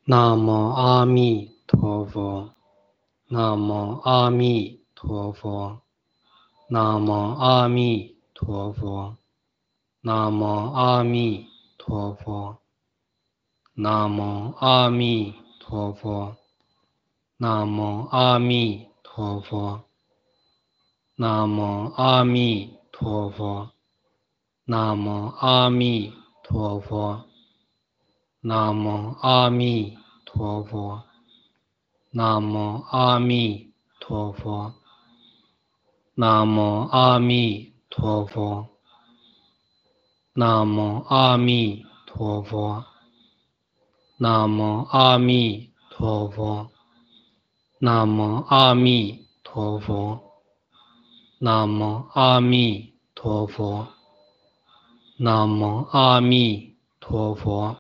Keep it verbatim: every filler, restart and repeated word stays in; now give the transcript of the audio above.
南无阿弥陀佛，南无阿弥陀佛，南无阿弥陀佛，南无阿弥陀佛，南无阿弥陀佛，南无阿弥陀佛，南无阿弥陀佛，南无阿弥陀佛，南无阿弥陀佛，南无阿弥陀佛，南无阿弥陀佛，南无阿弥陀佛，南无阿弥陀佛，南无阿弥陀佛，南无阿弥陀佛，南无阿弥陀佛。